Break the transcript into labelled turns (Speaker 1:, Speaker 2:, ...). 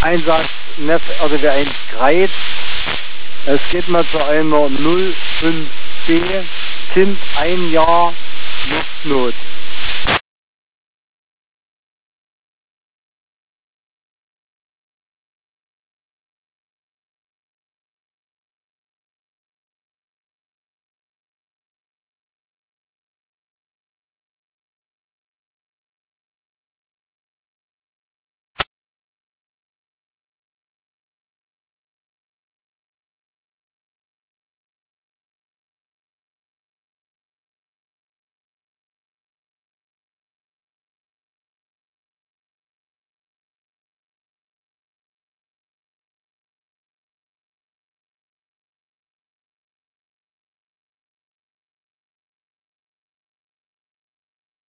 Speaker 1: Einsatz Neff RDW 1 Greiz. Es geht mal zu einer 05B, Kind 1 Jahr, Luftnot.